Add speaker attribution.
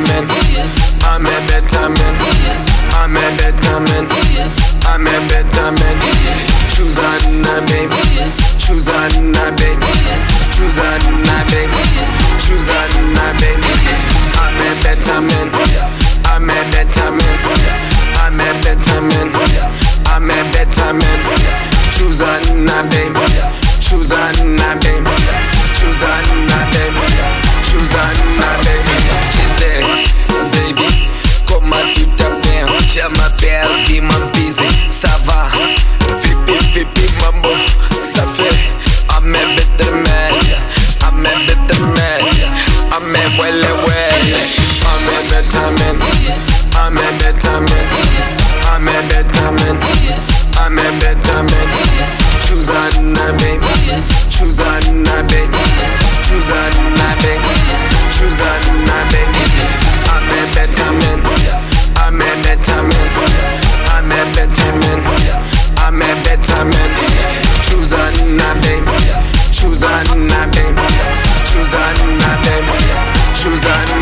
Speaker 1: man. I'm a better man. I'm a better man. I'm a better man. Choose Anna, baby. Choose Anna, baby. Choose Anna, baby. Choose Anna, baby. I'm a better man. I'm a better man. I'm a better man. I'm a better man. Choose Anna, baby. Choose Anna, baby. Choose Anna, baby. Choose Anna, baby. J'étais, baby, comment tu t'appelles? Je m'appelle Diman Busy. Ça va, fipi, mambo. Ça fait, I'm a better man. I'm a better man. I'm a well. I'm a better man. I'm a better man. I'm a better man. I'm a better man. Choose Anna, baby. Choose Anna, baby. Choose Anna, baby. Choose Anna, baby. I'm a better man. I'm a better man. I'm a better man. I'm a better man. Choose Anna, baby. Choose Anna, baby. Choose Anna, baby. Choose Anna.